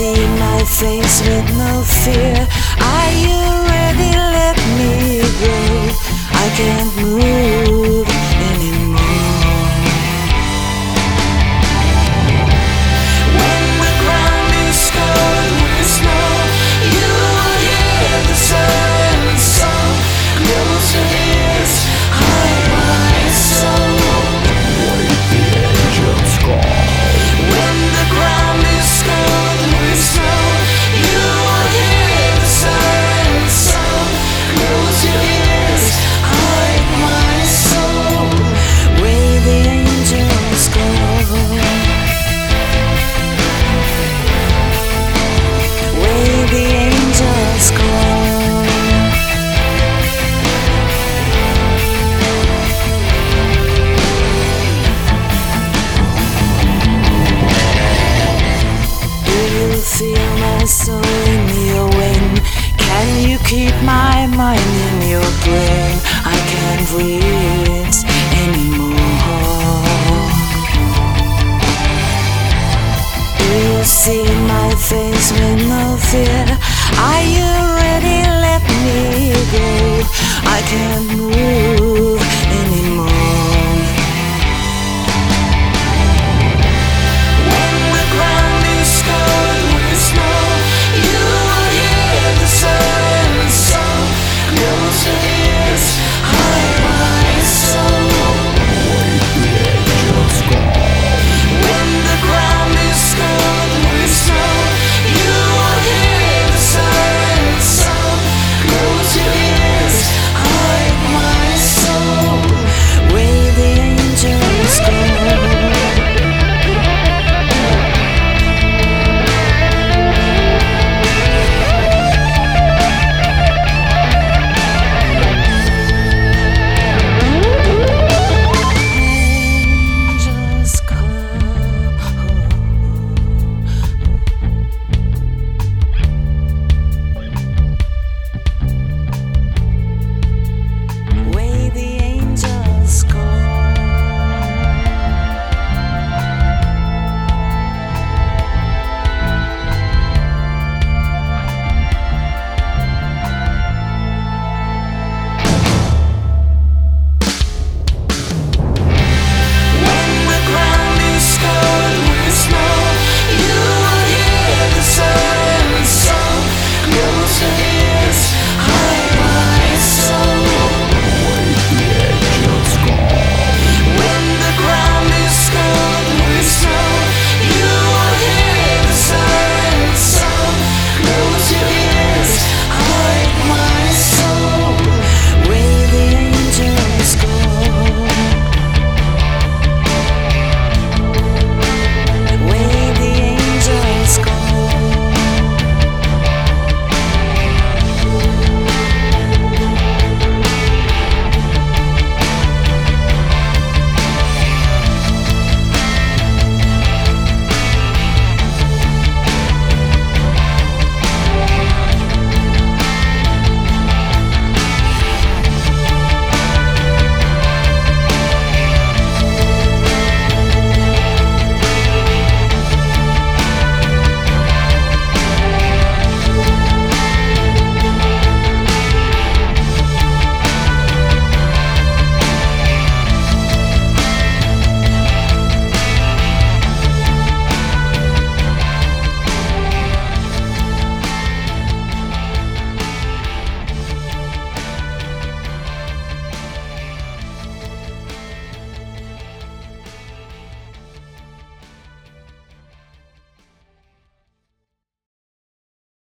see my face with no fear? Are you ready? Let me go. I can't move anymore. When the ground is covered with snow, you will hear the silent song. Close your ears, hide my soul. Wait, the angels call. When the ground is covered with snow, you will hear the siren song. Close your ears, hide my soul. Where the angels go. Where the angels go. Feel my soul in your wind. Can you keep my mind in your brain? I can't breathe anymore. Do you see my face with no fear? Are you ready? Let me go. I can't